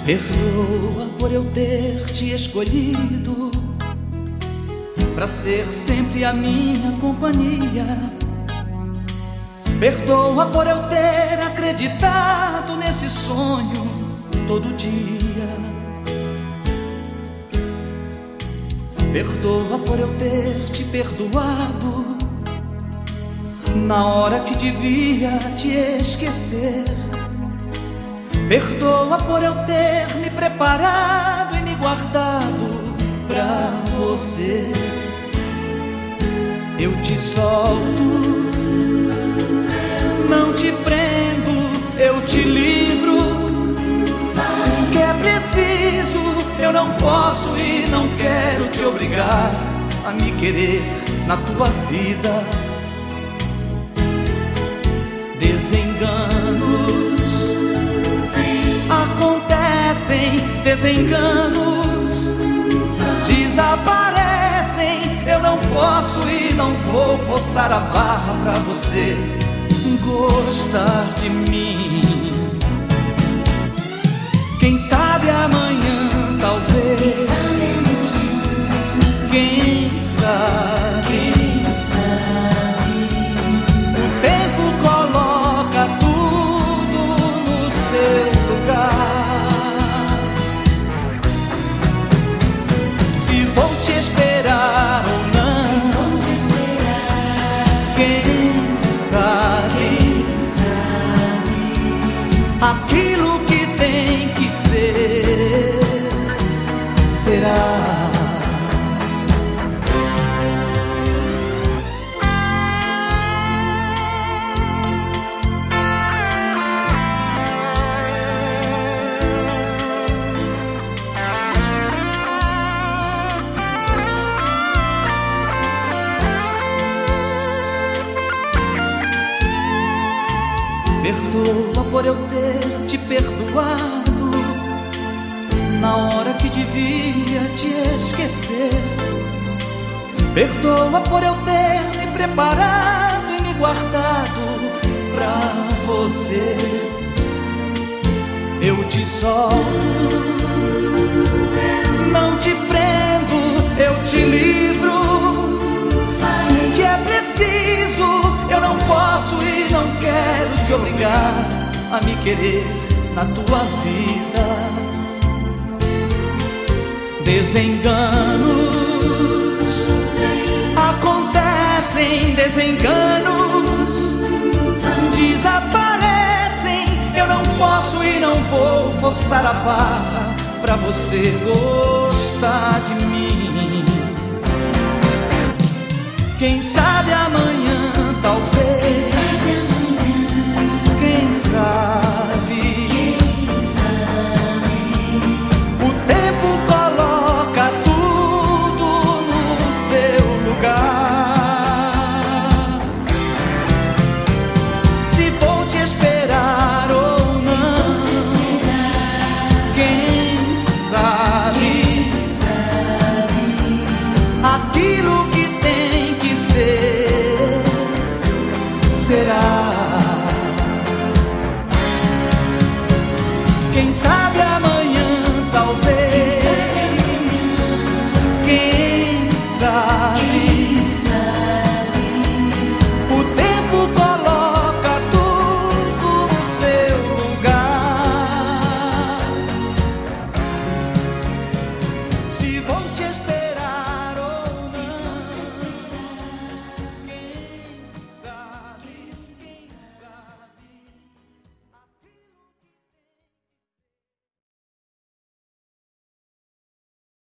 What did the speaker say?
Perdoa por eu ter te escolhido pra ser sempre a minha companhia. Perdoa por eu ter acreditado nesse sonho todo dia. Perdoa por eu ter te perdoado na hora que devia te esquecer. Perdoa por eu ter me preparado e me guardado pra você. Eu te solto, não te prendo, eu te livro. O que é preciso, eu não posso e não quero te obrigar a me querer na tua vida. Desenganos acontecem, desenganos desaparecem. Eu não posso e não vou forçar a barra pra você gostar de mim. Quem sabe amanhã, talvez. Quem sabe, o tempo coloca tudo no seu lugar. Se vou te esperar ou não, quem sabe, aquilo que tem que ser, será. Perdoa por eu ter te perdoado na hora que devia te esquecer. Perdoa por eu ter me preparado e me guardado pra você. Eu te solto, não te prendo, eu te livro. O que é preciso, eu não posso e não quero te obrigar a me querer na tua vida. Desenganos acontecem, desenganos desaparecem. Eu não posso e não vou forçar a barra pra você gostar de mim. Quem sabe amanhã, talvez. Quem sabe, o tempo coloca tudo no seu lugar. Se vou te esperar ou não, quem sabe, aquilo que tem que ser, será. Quem sabe